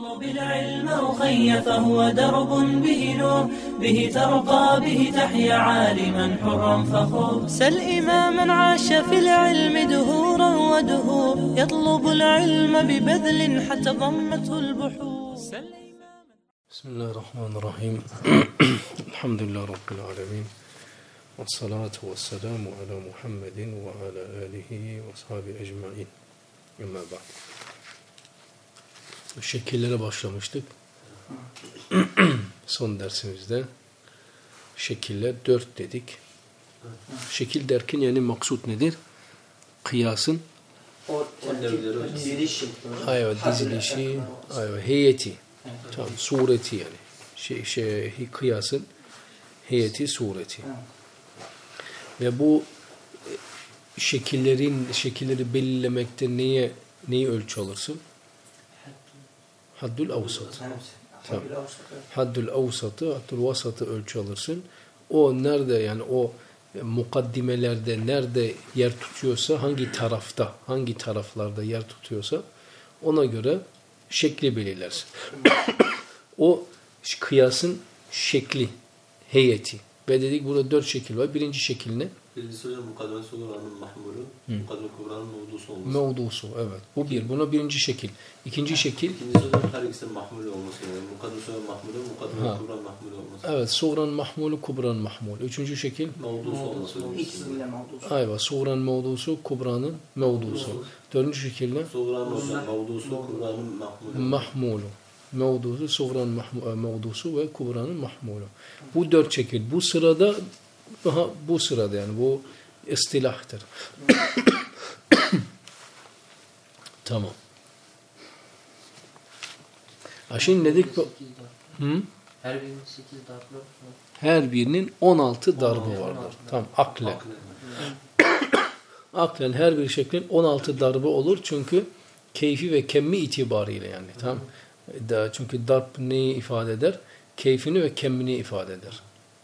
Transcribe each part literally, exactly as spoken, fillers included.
اطلب العلم أخي فهو درب به نور به ترقى به تحيا عالما حرا فخور سل إماما عاش في العلم دهورا ودهور يطلب العلم ببذل حتى ضمته البحور بسم الله الرحمن الرحيم الحمد لله رب العالمين والصلاة والسلام على محمد وعلى آله وصحبه أجمعين أما بعد. Şekillere başlamıştık. Son dersimizde şekiller dört dedik. Şekil derken yani maksut nedir? Kıyasın O dizilişi. ayva dizilişi, ayva heyeti. Tamam, sureti yani. Şey, şey, kıyasın heyeti, sureti. Ve bu şekillerin şekilleri belirlemekte neye neyi ölçü alırsın? Haddül avsat. Tamam. Haddül avsatı, haddül vasatı ölçü alırsın. O nerede yani o mukaddimelerde nerede yer tutuyorsa, hangi tarafta, hangi taraflarda yer tutuyorsa ona göre şekli belirlersin. O kıyasın şekli, heyeti. Ve dedik burada dört şekil var. Birinci şekil ne? Birincisi hocam mukaddeme suğranın mahmulü, mukaddeme kubranın mevdusu olması. Mevdusu, evet. Bu bir. Buna birinci şekil. İkinci şekil. İkincisi hocam her ikisinin mahmulü olması. Yani mukaddeme suğran mahmulü, mukaddeme kubran mahmulü olması. Evet. Suğran mahmulü, kubran mahmulü. Üçüncü şekil. Mevdusu olması. İkisiyle mevdusu. Ayva. Suğran mevdusu, kubranın mevdusu. Dördüncü şekil ne? Suğran hocam mevdusu, kubranın mahmulü. Mahmulü. Mevdusu, suğran mevdusu ve kubranın mahmulü. Bu dört şekil. Bu sırada Aha, bu sırada yani bu istilahtır. Tamam. Ha şimdi dedik bu. Hı? Her birinin sekiz darbe var. Her birinin on altı darbe vardır. Tamam, aklen. Aklen her bir şeklin on altı darbe olur çünkü keyfi ve kemmi itibariyle yani. Tamam. Da, çünkü darp neyi ifade eder? Keyfini ve kemmini ifade eder.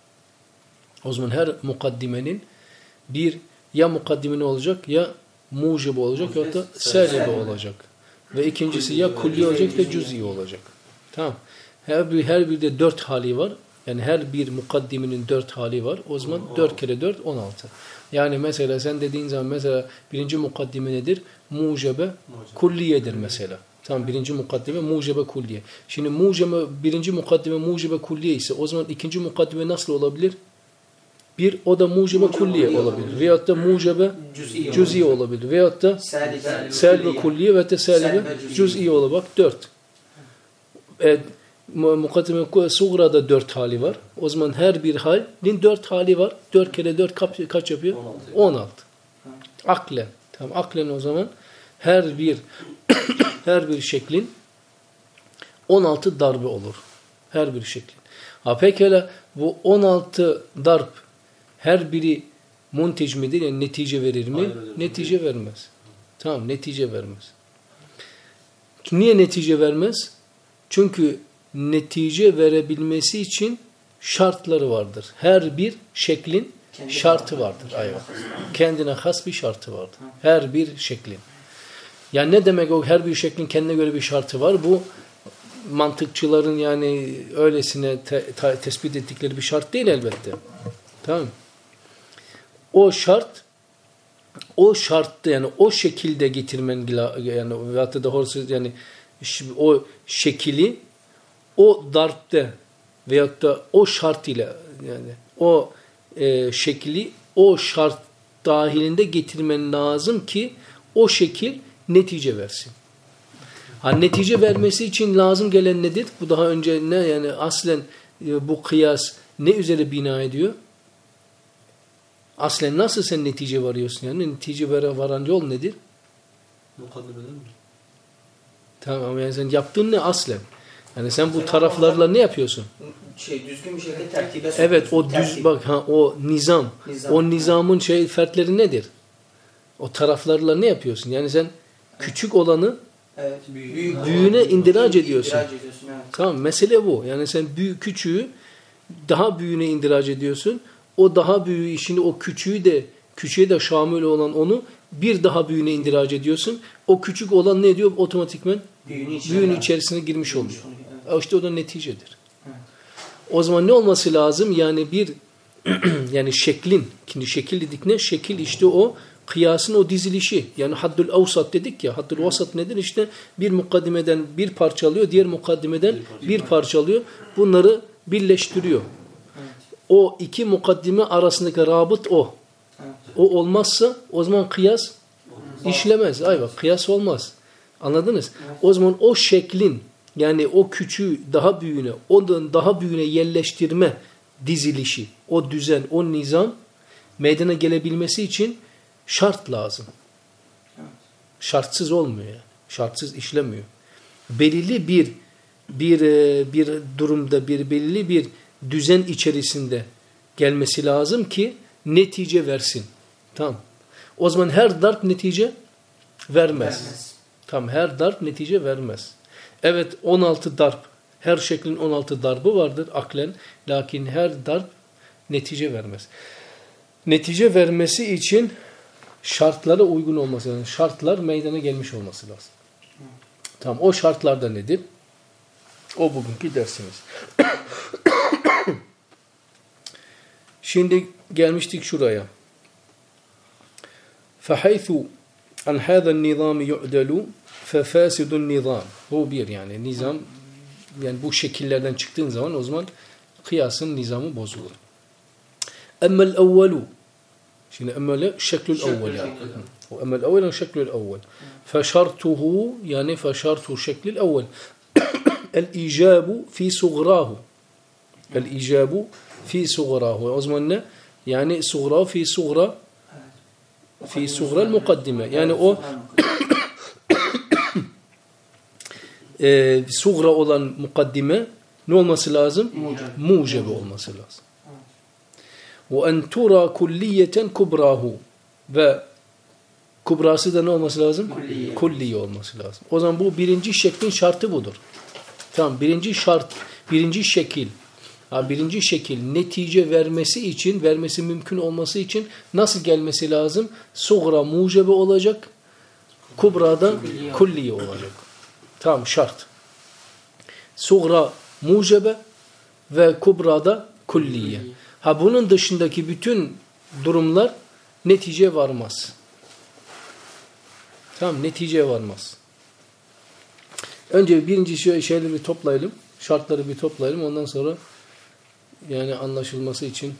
O zaman her mukaddimenin bir ya mukaddime olacak ya mucibe olacak ya da selebe olacak. Ve ikincisi ya kulli olacak ya cüz'i olacak. Tamam. Her bir her birde dört hali var. Yani her bir mukaddimenin dört hali var. O zaman dört kere dört on altı. Yani mesela sen dediğin zaman mesela birinci mukaddime nedir? Mucibe kulliyedir mesela. Tamam, birinci mukaddime mucibe kulliye. Şimdi mucibe birinci mukaddime mucibe kulliye ise o zaman ikinci mukaddime nasıl olabilir? Bir, o da mucibe kulliye olabilir. Veyahut da mucibe cüz'i olabilir. Veyahut da selbe kulliye veyahut da selbe cüz'i olabilir. Bak dört. E, mukaddime suğrada dört hali var. O zaman her bir halin dört hali var. Dört kere dört kaç yapıyor? On altı. Aklen. Tamam, aklen o zaman her bir her bir şeklin on altı darbe olur. Her bir şeklin. Ha pekala bu on altı darp her biri muntic midir? Yani netice verir mi? Hayır, netice vermez. Tamam, netice vermez. Niye netice vermez? Çünkü netice verebilmesi için şartları vardır. Her bir şeklin kendine şartı vardır. Aynen. Kendine has bir şartı vardır. Her bir şeklin. Yani ne demek o her bir şeklin kendine göre bir şartı var? Bu mantıkçıların yani öylesine te, te, tespit ettikleri bir şart değil elbette. Tamam. O şart o şartta yani o şekilde getirmen yani veyahut da doğrusu yani o şekili o darpte veyahut da o şart ile yani o e, şekli o şart dahilinde getirmen lazım ki o şekil netice versin. Ha, netice vermesi için lazım gelen nedir? Bu daha önce ne yani aslen e, bu kıyas ne üzere bina ediyor? Aslen nasıl sen netice varıyorsun yani? Netice varan yol nedir? Mukaddemeden mi? Tamam, yani sen yaptığın ne aslen? Yani sen bu taraflarla ne yapıyorsun? Şey düzgün bir şekilde tertibe Evet, o düz bak ha o nizam. nizam. O nizamın şey fertleri nedir? O taraflarla ne yapıyorsun? Yani sen küçük olanı evet, büyük, büyüğüne indiraç ediyorsun. indiraç ediyorsun evet. Tamam, mesele bu. Yani sen büyük küçüğü daha büyüğüne indiraç ediyorsun. O daha büyüğü işini o küçüğü de küçüğe de şamil olan onu bir daha büyüğüne indiraç ediyorsun. O küçük olan ne diyor? Otomatikmen Büyünün içine. büyünün içerisine girmiş oluyor. Evet. İşte o da neticedir. Evet. O zaman ne olması lazım? Yani bir yani şeklin, şimdi şekil dedik ne? Şekil işte o kıyasın o dizilişi. Yani haddül avsat dedik ya. Haddül vasat nedir? İşte bir mukaddimeden bir parça alıyor, diğer mukaddimeden bir parça alıyor. Bunları birleştiriyor. Evet. O iki mukaddime arasındaki rabıt o. Evet. O olmazsa o zaman kıyas işlemez. Ayva, kıyas olmaz. Anladınız? Evet. O zaman o şeklin yani o küçüğü daha büyüğüne, ondan daha büyüğüne yerleştirme dizilişi, o düzen, o nizam meydana gelebilmesi için şart lazım. Evet. Şartsız olmuyor yani. Şartsız işlemiyor. Belirli bir bir bir durumda bir belirli bir düzen içerisinde gelmesi lazım ki netice versin. Tamam. O zaman her darp netice vermez. Vermez. Tamam, her darp netice vermez. Evet, on altı darp, her şeklin on altı darbı vardır aklen. Lakin her darp netice vermez. Netice vermesi için şartlara uygun olması lazım. Şartlar meydana gelmiş olması lazım. Tamam, o şartlar da nedir? O bugünkü dersimiz. Şimdi gelmiştik şuraya. فَحَيْثُ عَنْ هَذَا النِّظَامِ يُعْدَلُ فَفَاسِدُ النِّظَامِ. Bu bir yani nizam, yani bu şekillerden çıktığın zaman o zaman kıyasın nizamı bozulur. اَمَّا الْاَوَّلُ. Şimdi emmele şeklül evvel yani. O emmel evvel şeklül evvel. Feşartuhu yani feşartu şeklül evvel. El-icabu fi sughrahu. El-icabu fi sughrahu. O zaman ne? Yani sughra fi sughra fi sughra mukaddime. Yani o e, sughra olan mukaddime ne olması lazım? Mucebe olması lazım. وَاَنْ تُرَى كُلِّيَّةً كُبْرَاهُ. Ve kubrası da ne olması lazım? Kulliye. Kulliye olması lazım. O zaman bu birinci şeklin şartı budur. Tamam, birinci şart, birinci şekil. Ha, birinci şekil netice vermesi için, vermesi mümkün olması için nasıl gelmesi lazım? Sugra mucebe olacak, kubrada kulliye olacak. Tamam, şart. Sugra mucebe ve kubrada kulliye. Ha, bunun dışındaki bütün durumlar netice varmaz. Tamam, netice varmaz. Önce birinci şeyleri bir toplayalım. Şartları bir toplayalım. Ondan sonra yani anlaşılması için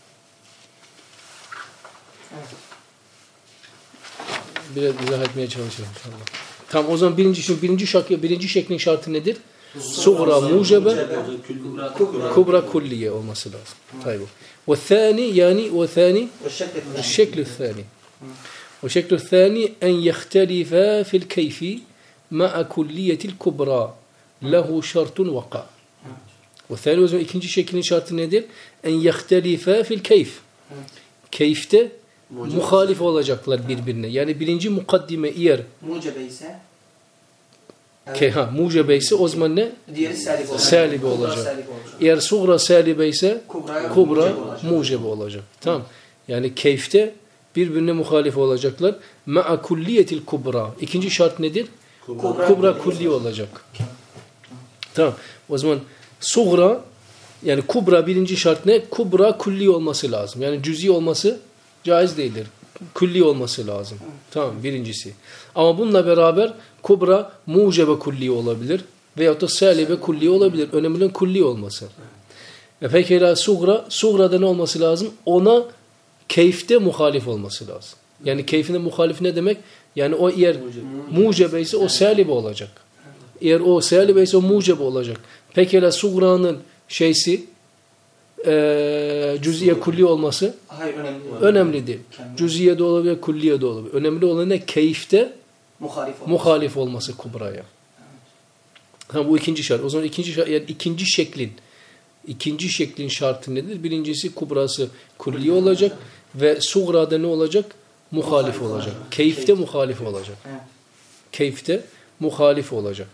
biraz izah etmeye çalışalım inşallah. Tamam, o zaman birinci şimdi birinci şartı, birinci şeklin şartı nedir? Sugra mucebe, kubra kulliye olması lazım. Tayyip. Ve thani yani ve thani şekl thani. Ve şekl thani en yehtelifa fil keyfi ma'a kulliyetil kubra lehu şartun vaka. Ve thani o zaman ikinci şeklin şartı nedir? En yehtelifa fil keyf. Keyfte muhalif olacaklar birbirine. Yani birinci mukaddime eğer mucebe ise Ke, ha, mucebe ise o zaman ne? diğeri salib olacak. Salib olacak. Eğer sugra salibe ise Kubra, kubra mucebe olacak. mucebe olacak. Tamam. Yani keyfte birbirine muhalif olacaklar. Ma'a kulliyetil kubra. İkinci şart nedir? Kubra, Kubra kulli olacak. Tamam. O zaman sugra yani kubra birinci şart ne? Kubra kulli olması lazım. Yani cüzi olması caiz değildir. Kulli olması lazım. Tamam, birincisi. Ama bununla beraber kubra mucebe kulli olabilir veyahut da salibe kulli olabilir. Önemli olan kulli olması. E pekala sugra, sugrada ne olması lazım? Ona keyfte muhalif olması lazım. Yani keyfine muhalif ne demek? Yani o eğer mucebe ise o salibe olacak. Eğer o salibe ise o mucebe olacak. Pekala sugranın şeysi e, cüziye kulli olması Hayır, önemli değil. önemli değil. Cüziye de olabilir, kulliye de olabilir. Önemli olan ne? Keyifte Muhalif olması. muhalif olması kubraya. Ha, bu ikinci şart. O zaman ikinci şart, yani ikinci şeklin ikinci şeklin şartı nedir? Birincisi kubrası kulliye olacak ve sugrada ne olacak? Muhalif, muhalif olacak. olacak. Keyifte Keyif. muhalif olacak. Evet. Keyifte muhalif olacak.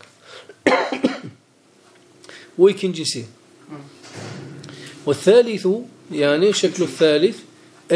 Bu ikincisi. Ve thalithu yani şeklu thalith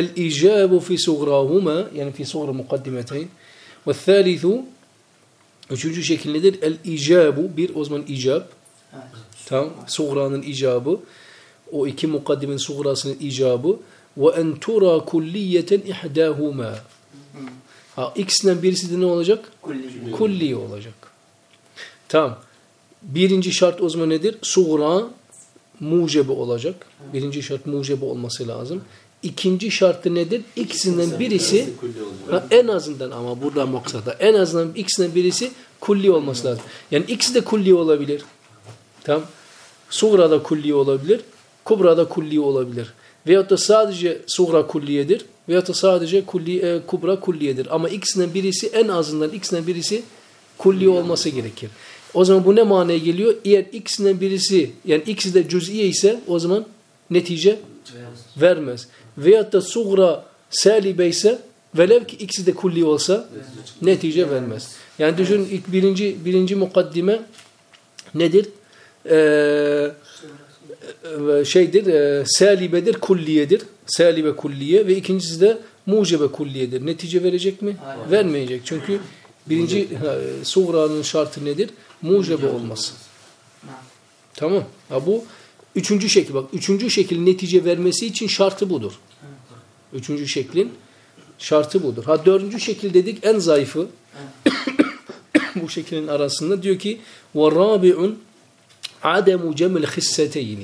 el-icabu fi sugrahuma yani fi sugra mukaddimeteyn ve thalithu Üçüncü şekil nedir? El-icabu. Bir, o zaman icab. Evet. Tamam. Suğra'nın icabı. O iki mukaddimin suğrasının icabı. Ve en tura kulliyeten ihdahuma. Ha, ikisinden birisi de ne olacak? Kulli. Kulli olacak. Tamam. Birinci şart o zaman nedir? Suğra mucebe olacak. Birinci şart mucebe olması lazım. İkinci şartı nedir? İkisinden birisi ha, en azından ama burada maksada en azından ikisinden birisi kulli olması lazım. Yani ikisi de kulli olabilir. Tamam. Suğra da kulli olabilir. Kubra da kulli olabilir. Veyahut da sadece suğra kulliyedir. Veyahut da sadece kulli, e, kubra kulliyedir. Ama ikisinden birisi en azından ikisinden birisi kulli olması gerekir. O zaman bu ne manaya geliyor? Eğer ikisinden birisi yani ikisi de cüz'iye ise o zaman netice vermez. Veyahut da suğra salibe ise velev ki ikisi de kulli olsa netice vermez. Yani düşün ilk birinci birinci mukaddime nedir? Ee, şeydir, e, salibedir, kulliyedir. Salibe kulliye ve ikincisi de mucebe kulliyedir. Netice verecek mi? Hayır. Vermeyecek. Çünkü birinci e, suğranın şartı nedir? Mucebe olması. Tamam. Ha, bu üçüncü şekil. Bak üçüncü şekil netice vermesi için şartı budur. Üçüncü şeklin şartı budur. Ha dördüncü şekil dedik en zayıfı. Bu şeklin arasında diyor ki وَرَابِعٌ عَدَمُ جَمِلْ خِسَّتَيْنِ.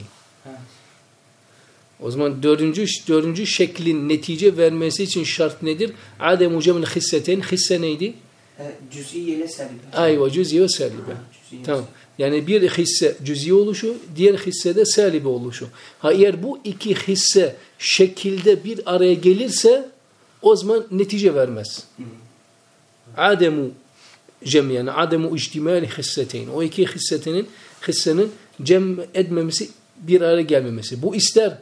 O zaman dördüncü, dördüncü şeklin netice vermesi için şart nedir? عَدَمُ جَمِلْ خِسَّتَيْنِ. Hisse neydi? Cüz'i ile salibe. Ayva cüz'i ve salibe. Tamam. Yani bir hisse cüz'i oluşu, diğer hisse de salibe oluşu. Ha eğer bu iki hisse şekilde bir araya gelirse o zaman netice vermez. Ademu cem yani ademu ictimali hisseteyn. O iki hissetenin hissenin cem etmemesi, bir araya gelmemesi. Bu ister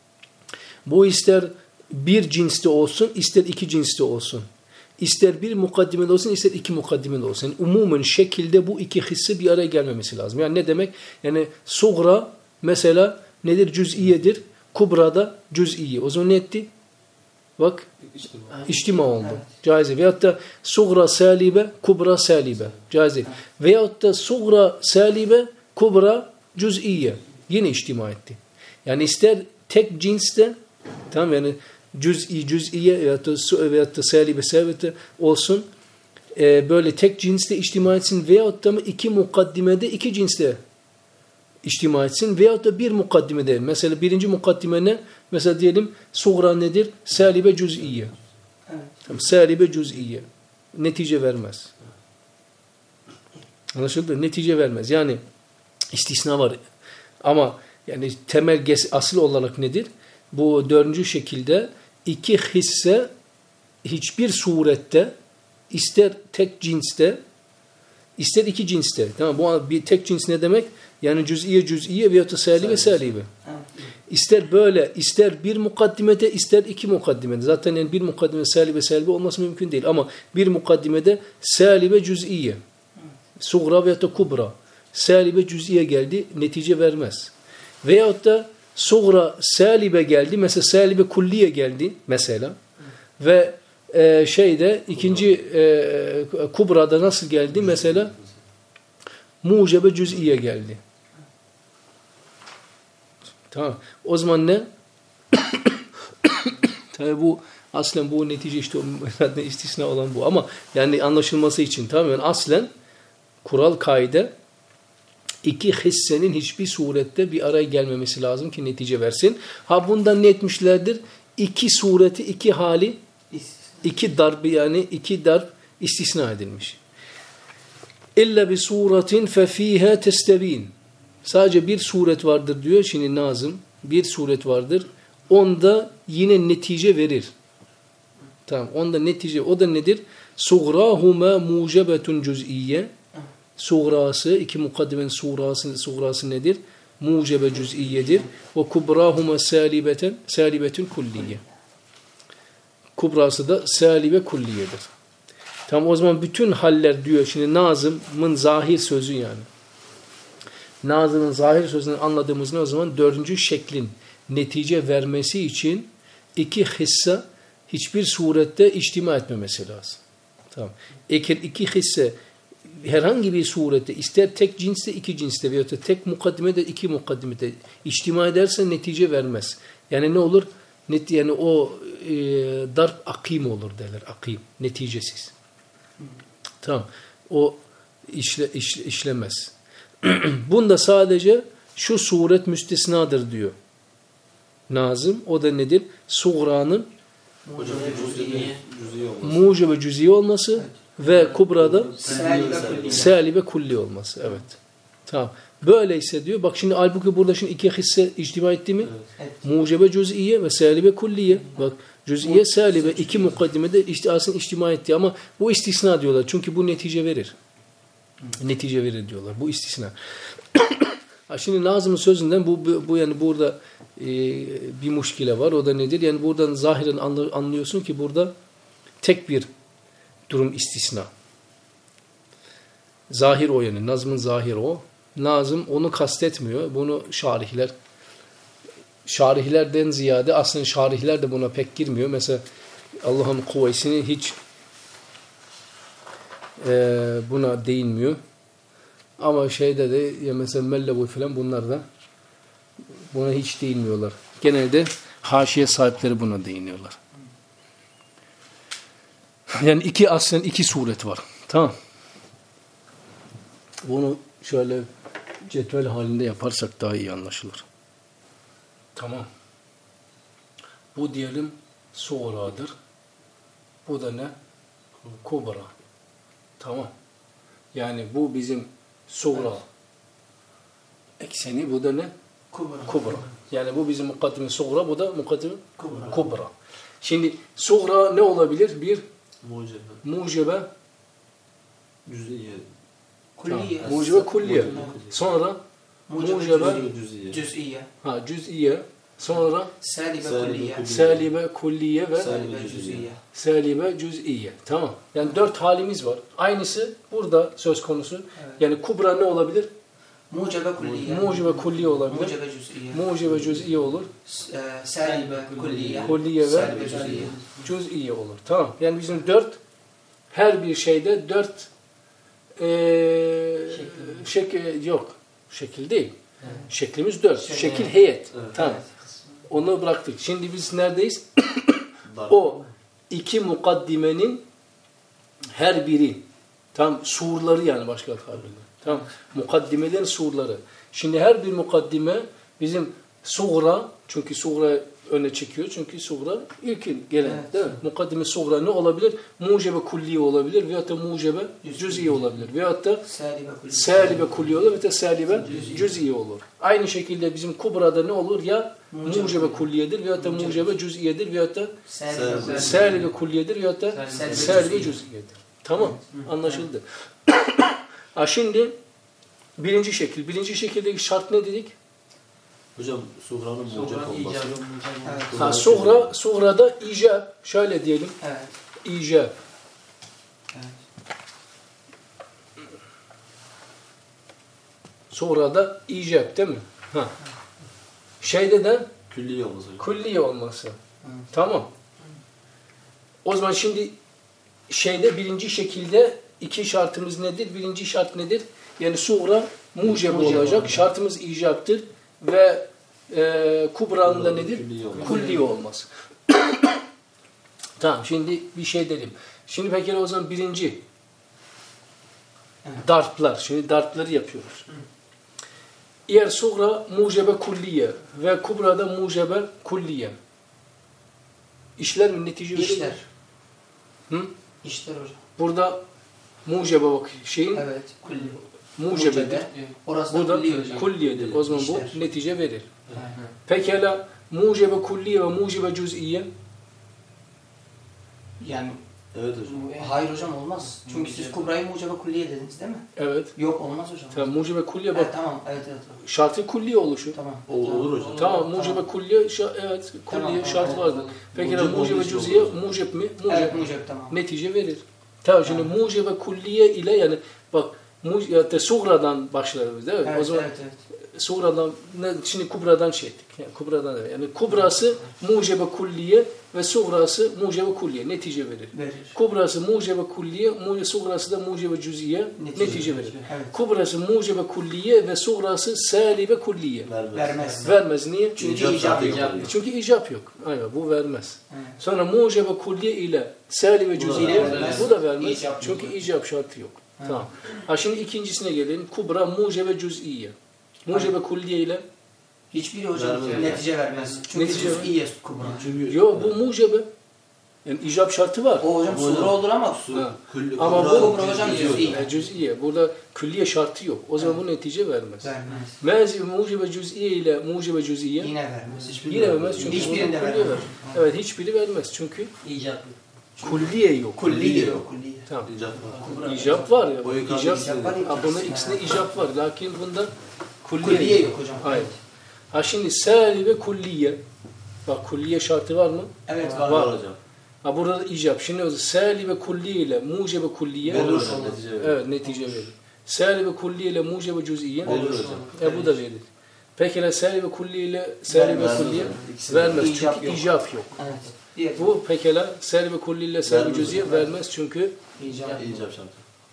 bu ister bir cinste olsun, ister iki cinste olsun. İster bir mukaddimede olsun, ister iki mukaddimede olsun. Yani umumen şekilde bu iki hisse bir araya gelmemesi lazım. Yani ne demek? Yani suğra mesela nedir? Cüz'iyedir. Kubra da cüz'iye. O zaman ne etti? Bak. İçtima oldu. Evet. Caize. Veyahut da suğra salibe, kubra salibe. Caize. Veyahut da suğra salibe, kubra cüz'iye. Yine içtima etti. Yani ister tek cinste, tamam yani cüz'i, cüz'iye veyahut da, veyahut da salibe, salibe olsun. E, böyle tek cinste içtima etsin veyahut da iki mukaddimede iki cinste içtima etsin veyahut da bir mukaddimede. Mesela birinci mukaddime ne? Mesela diyelim suğra nedir? Salibe cüz'iye. Evet. Tamam, salibe cüz'iye. Netice vermez. Anlaşıldı? Netice vermez. Yani istisna var. Ama yani temel asıl olarak nedir? Bu dördüncü şekilde iki hisse hiçbir surette ister tek cinste ister iki cinste. Tamam, bu bir tek cins ne demek? Yani cüz'iye cüz'iye veyahut da salibe salibe. İster böyle, ister bir mukaddimede, ister iki mukaddimede. Zaten yani bir mukaddimede salibe salibe olması mümkün değil. Ama bir mukaddimede salibe cüz'iye. Suğra veyahut da kubra. Salibe cüz'iye geldi, netice vermez. Veyahut da suğra salibe geldi, mesela salibe kulliye geldi mesela. Ve e, şeyde ikinci e, kubrada nasıl geldi? Mesela mucebe cüz'iye geldi. Tamam. O zaman ne? Tabii bu aslen bu netice işte istisna olan bu ama yani anlaşılması için tamam yani aslen kural kaide iki hissenin hiçbir surette bir araya gelmemesi lazım ki netice versin. Ha bundan ne etmişlerdir? İki sureti, iki hali, iki darb yani iki darb istisna edilmiş. İlla bi suratin fe fiha testebin. Sadece bir suret vardır diyor şimdi Nazım. Bir suret vardır. Onda yine netice verir. Tamam. Onda netice. O da nedir? Suğrahuma mucebetun cüz'iyye. Suğrası, iki mukaddimenin suğrası, suğrası nedir? Mucebe cüz'iyyedir. Ve kubrahuma salibeten, salibetun kulliye. Kubrası da salibe kulliyedir. Tamam o zaman bütün haller diyor şimdi Nazım'ın zahir sözü yani. Nazım'ın zahir sözünden anladığımız ne o zaman? Dördüncü şeklin netice vermesi için iki hisse hiçbir surette içtima etmemesi lazım. Tamam. Eğer iki hisse herhangi bir surette ister tek cinste iki cinste veyahut da tek mukaddimede iki mukaddimede içtima ederse netice vermez. Yani ne olur? Net, yani o e, darp akim olur derler. Akim. Neticesiz. Tamam. O işle, işle, işlemez. Bunda sadece şu suret müstesnadır diyor Nazım. O da nedir? Suğra'nın Hocam cüz'iye olması. muce ve cüz'i olması Evet. ve kubra'da Salibe kulliye. salibe kulli olması. Evet. Tamam. Böyleyse diyor. Bak şimdi halbuki burada şimdi iki hisse ictima etti mi? Evet. Mucebe cüz'iye ve salibe kulliye. Bak cüz'iye salibe iki mukaddimede işte aslında içtima etti ama bu istisna diyorlar. Çünkü bu netice verir. Netice verir diyorlar. Bu istisna. Ha şimdi Nazım'ın sözünden bu, bu, bu yani burada e, bir muşkile var. O da nedir? Yani buradan zahiren anlıyorsun ki burada tek bir durum istisna. Zahir o yani. Nazım'ın zahir o. Nazım onu kastetmiyor. Bunu şarihler şarihlerden ziyade aslında şarihler de buna pek girmiyor. Mesela Allah'ın kuvvesini hiç e, buna değinmiyor. Ama şeyde de ya mesela Mellevi falan bunlar da buna hiç değinmiyorlar. Genelde haşiye sahipleri buna değiniyorlar. Yani iki aslında iki suret var. Tamam. Bunu şöyle cetvel halinde yaparsak daha iyi anlaşılır. Tamam. Bu diyelim suğradır. Bu da ne? Kubra. Tamam. Yani bu bizim suğra ekseni, bu da ne? Kubra. Kubra. Yani bu bizim mukaddime suğra, bu da mukaddime Kubra. kubra. Şimdi suğra ne olabilir? Bir Mucebe. mucebe Cüz'iye. Kulliye. Tamam. Mucebe kulliye. Mucebe. Sonra Mucebe mucebe Cüz'iye. cüz'iye. ha cüz'iye, sonra Salibe Salibe kulliye. kulliye. salibe kulliye ve Salibe cüz'iye. salibe cüz'iye. Tamam. Yani dört halimiz var. Aynısı burada söz konusu. Evet. Yani kubra ne olabilir? Mucebe kulliye. Mucebe kulliye olabilir. Mucebe cüz'iye. Mucebe cüz'iye olur. S- e, Salibe kulliye. Kulliye ve Salibe cüz'iye. cüz'iye olur. Tamam. Yani bizim dört her bir şeyde dört ee, şekil yok. Şekil değil. Evet. Şeklimiz dört. Şekil, Şekil evet. heyet. Evet. Tamam. Onu bıraktık. Şimdi biz neredeyiz? Darp. O iki mukaddimenin her biri tam surları yani başka tabirle. Tamam. Mukaddimelerin surları. Şimdi her bir mukaddime bizim suğra, çünkü suğra öne çekiyor. Çünkü suğra ilkin gelen. Evet. Değil mi? Mukaddime suğra ne olabilir? Mucebe kulliye olabilir veyahut da mucebe cüz'iye olabilir. Veyahut da Salibe kulliye. salibe kulliye olur veyahut da salibe Cüz'iye. cüz'iye olur. Aynı şekilde bizim kubrada ne olur? Ya Mucebe mucebe kulliyedir veyahut da Mucebe. mucebe cüz'iyedir veyahut da Salibe kulliye. salibe kulliyedir veyahut da Salibe salibe cüz'iye. cüz'iyedir. Tamam. Anlaşıldı. Ha şimdi birinci şekil. Birinci şekildeki şart ne dedik? Hocam suğranın mucebe olması. Evet. Ha, suğra, suğrada icab. Şöyle diyelim. Evet. İcab. Evet. Suğrada icab değil mi? Ha. Şeyde de Külliye olması. külliye olması. Hı. Tamam. O zaman şimdi şeyde birinci şekilde iki şartımız nedir? Birinci şart nedir? Yani suğra mucebe Mucebe olacak. olacak. Şartımız icaptır ve e, kubra'nın da nedir? Külliye olması. Kulli olması. Tamam, şimdi bir şey dedim. Şimdi peki o zaman birinci Evet. darplar. Şimdi darpları yapıyoruz. Eğer suğra mucebe kulliye ve kubra'da mucebe kulliye. İşler mi? Netice verir mi? İşler. Hı? İşler hocam. Burada mucebe bak şeyin Evet. Kulli. mucebedir. Mucebe. Orası Bu da da kulli hocam. kulliyedir. O zaman İşler. bu netice verir. Evet. Pekala mucebe kulliye ve mucebe cüz'iye. Yani Evet hocam. hayır hocam olmaz. Çünkü siz Kubra'yı mucebe kulliye dediniz değil mi? Evet. Yok olmaz hocam. Tamam, mucebe kulliye Evet, bak. tamam. Evet evet. Şartı kulliye oluşu. Tamam. Ol- olur hocam. Tamam, mucebe kulliye şa- evet kulliye Tamam, şart tamam, vardır. olur. Peki Mucib mucebe olduğu için cüz'iye olur. muceb mi? Muceb. Evet mucebe tamam. Netice verir. Tamam, şimdi Evet. mucebe kulliye ile yani bak mucebe suğradan başlarız değil mi? Evet, O zaman evet, evet. Suğradan, şimdi kubradan şey ettik. Yani kubradan yani kubrası mucebe kulliye ve suğrası mucebe kulliye netice verir. Verir. Kubrası mucebe kulliye, mucebe suğrası da mucebe cüziye netice, netice verir. Evet. Kubrası mucebe kulliye ve suğrası salibe kulliye. Vermez. Vermez. Vermez. Niye? Çünkü İcap icap şartı yok. yok. Çünkü icap yok. Aynen bu vermez. Evet. Sonra mucebe kulliye ile salibe cüziye vermez. bu da vermez. İcap Çünkü yok. icap şartı yok. Evet. Tamam. Ha şimdi ikincisine gelelim. Kubra mucebe cüziye. Mucebe kulliye ile Hiçbiri hocam Vermez. netice vermez. Çünkü Netice cüz'iye kubra. Çünkü yok bu mucebe. Yani icap şartı var. O hocam Hocam. sura olur ama su, Ha. külli, Ama kubra, bu- kubra hocam cüz'i cüz'i. yok. E, cüz'iye. Burada külliye şartı yok. O zaman bu netice vermez. vermez. Mezi mucebe cüz'iye ile mucebe cüz'iye Yine vermez. Hiçbiri yine vermez çünkü Hiçbirinde burada vermez. külliye var. Evet hiçbiri vermez çünkü İcap. kulliye yok. Kulliye yok. Kulliye. Tamam. İcap var. İcap var ya. O yukarıda İcap, ikisinde var. ha, bunda ikisinde icap var. Lakin bunda kulliye, Kulliye yok hocam. Hayır. Ha şimdi sali ve kulliye. Bak kulliye şartı var mı? Evet Var. var. Var hocam. Ha burada da icap. Şimdi o sali ve kulliye ile mucebe kulliye. Verir Olur. hocam. Netice verir. Evet netice verir. Sali ve kulliye ile mucebe cüz'iye. Verir hocam. E bu da verir. Peki la sali ve kulliye ile sali ve Vermez kulliye hocam. İkisi de vermez İcap çünkü yok. icap yok. Evet. Diğer. Bu pekala sali ve kulliye ile sali ve Vermez cüz'iye hocam. vermez çünkü İcap. İcap şartı.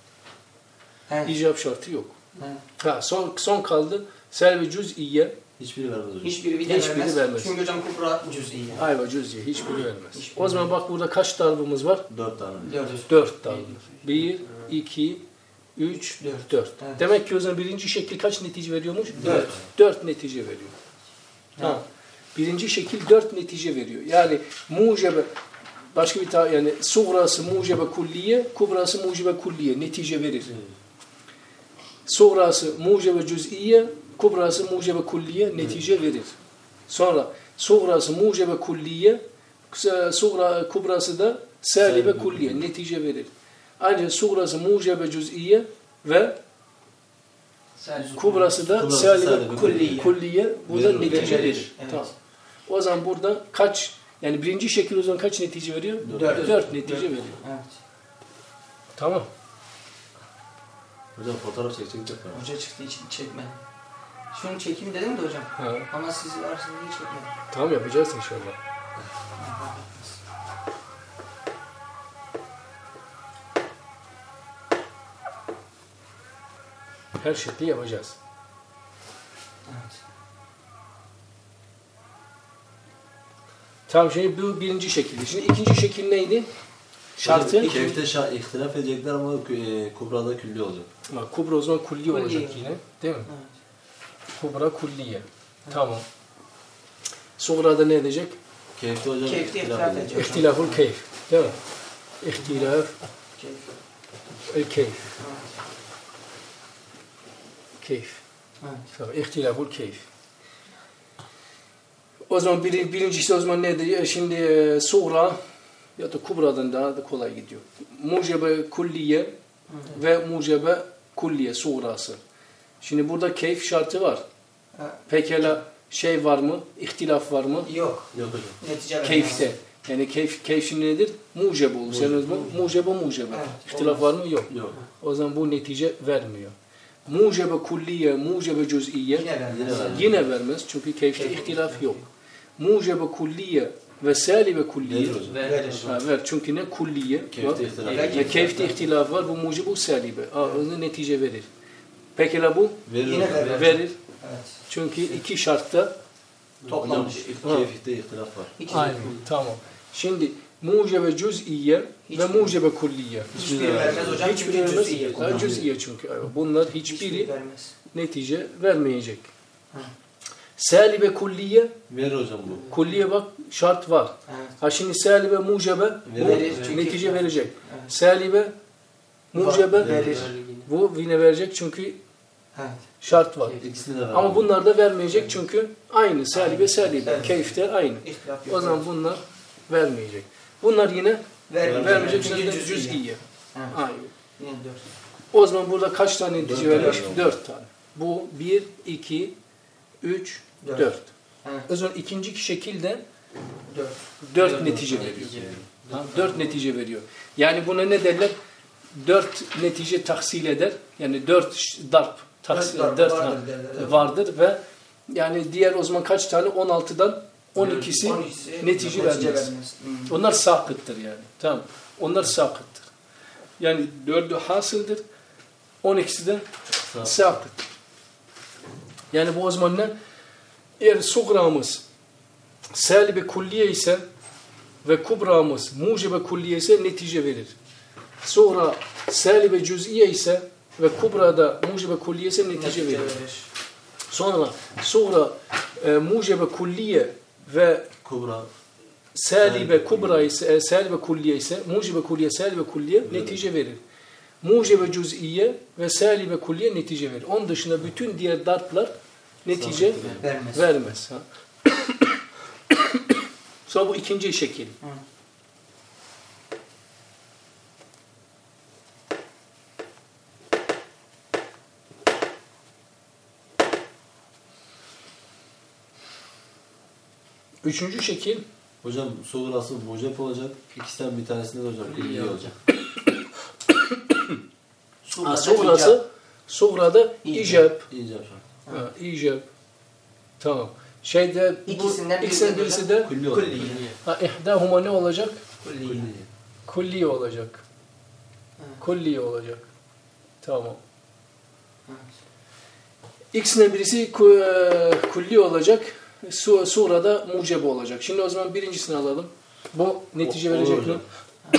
Evet. icap şartı yok. Evet. Ha son son kaldı sali ve cüz'iye. Hiçbiri vermez hocam. Hiçbiri bir de Hiçbiri vermez. vermez. Çünkü hocam kubra cüz'iye. Ayva cüz'iye hiçbiri vermez. Hiçbiri O zaman bak burada kaç darbımız var? Dört tane. Diyoruz. Dört darbe. Bir, iki, üç, Dört. dört. Evet. Demek ki o zaman birinci şekil kaç netice veriyormuş? Dört. Dört netice veriyor. Tamam. Birinci şekil dört netice veriyor. Yani mucebe başka bir ta yani suğrası mucebe kulliye, kubrası mucebe kulliye netice verir. Suğrası mucebe cüz'iye, kubrası mucebe kulliye netice verir. Sonra suğrası mucebe kulliye, suğra kubrası da salibe kulliye netice verir. Ayrıca suğrası mucebe cüz'iye ve kubrası da Kubrası salibe salibe kulliye. kulliye bu da Verir. netice Verir. verir. Evet. Tamam. O zaman burada kaç yani birinci şekil o zaman kaç netice veriyor? Dört. Dört netice Dört. veriyor. Evet. Tamam. Hocam fotoğraf çekecektik mi? Hoca çıktığı için çekme. Şunu çekeyim dedim de hocam. Ha. Ama siz varsınız diye çekmedim. Tamam yapacağız inşallah. Her şekli yapacağız. Evet. Tamam şimdi bu birinci şekildi. Şimdi ikinci şekil neydi? Şartı. Hocam, Keyifte şa ihtilaf edecekler ama e, kubrada külli olacak. Bak, kubra o zaman kulliye Kulliye. olacak yine. Değil mi? Evet. Kubra kulliye. Tamam. Suğra'da ne edecek? Keyifte hocam Keyifte ihtilaf ihtilaf edecek. edecek. İhtilaful keyf. Değil mi? İhtilaf Keyif. el keyf. Evet. Keyf. Evet. Tamam. İhtilaful keyf. O zaman bir, birincisi o zaman nedir? Şimdi e, Suğra ya da Kubra'dan daha da kolay gidiyor. Mucebe kulliye Evet. ve mucebe kulliye Suğra'sı. Şimdi burada keyf şartı var. Evet. Pekala şey var mı? İhtilaf var mı? Yok. Yok hocam. Netice vermez. Keyfte. Yani keyf, keyf şimdi nedir? Mucebe olur. Sen o zaman mucebe mucebe. Evet, İhtilaf var mı? Yok. Yok. O zaman bu netice vermiyor. Mucebe kulliye, mucebe cüz'iye Yine vermez. Yine vermez. yine vermez. Çünkü keyfte Keyif- ihtilaf yok. Mucebe kulliye ve salibe kulliye Verir hocam. Verir. ha, ver. Çünkü ne kulliye Keyfte var. ihtilaf Evet. Ya keyfte ihtilaf var. Bu mucib bu salibe. Aa, onu netice verir. Peki la bu? Verir Yine hocam. verir. Verir. Evet. Çünkü iki şartta Hocam Toplanmış. Ha. keyifte ihtilaf var. İki. tamam. Şimdi mucebe cüz'iye ve Hiçbiri- mucebe kulliye. Hiçbiri vermez hocam. Hiçbiri Çünkü vermez. cüz'iye Ha, kullanıyor. cüz'iye çünkü. Bunlar hiçbiri Hiçbiri vermez. netice vermeyecek. Ha. Salibe kulliye, Verir hocam bu. kulliye bak şart var. Evet. Ha şimdi salibe mucebe bu Verir. Çünkü- netice verecek. Evet. Salibe mucebe Verir. bu yine verecek çünkü Evet. şart var. İkisini de verir. Ama bunlar da vermeyecek çünkü aynı salibe Aynı. salibe. Evet. Keyifte aynı. İhtilaf yok. O zaman bunlar vermeyecek. Bunlar yine Vermeyecek. vermeyecek Çünkü çünkü cüz'iye. cüz'iye. Evet. Aynı. Yine dört. O zaman burada kaç tane netice Dört vermiş? tane. Dört tane. Bu bir, iki, üç, Dört. dört. Evet. O zaman ikinci şekilde Dört. dört Dört netice netice veriyor. veriyor. Ha, dört netice veriyor. Yani buna ne derler? Dört netice tahsil eder. Yani dört ş- darp taksi, Dört dört vardır ha, derler, evet. vardır ve yani diğer o zaman kaç tane? on altıdan on ikisi on ikisi netice vermez. Hmm. Onlar sakıttır yani. Tamam. Onlar sakıttır. Yani dördü hasıldır. on ikisi de sakıttır. Yani bu o zaman ne? Eğer sugramız salibe kulliye ise ve kubramız mucibe kulliye ise netice verir. Sonra salibe cüz'iye ise ve kubrada mucibe kulliye ise netice verir. Sonra sonra e, mucibe kulliye ve Kubra. salibe kubra ise e, salibe kulliye ise mucibe kulliye salibe kulliye netice verir. Mucibe cüz'iye ve salibe kulliye netice verir. Onun dışında bütün diğer darplar netice Vermez. vermez. Ha. Sonra bu ikinci şekil. Hı. Üçüncü şekil Hocam suğrası mucep olacak. İkisinden bir tanesinde de hocam külliye olacak. ha, sonrası sonrada icab. İyicap. Ha, icab. Tamam. Şeyde bu İkisinden ikisinden birisi birisi de Külli olacak. Kulliye. ha, ihdahuma ne olacak? Kulliye. Kulliye olacak. Evet. Kulliye olacak. Tamam. Evet. İkisinden birisi ku- e, kulli olacak. Su, surada mucebe olacak. Şimdi o zaman birincisini alalım. Bu netice O- verecek olur mi? hocam.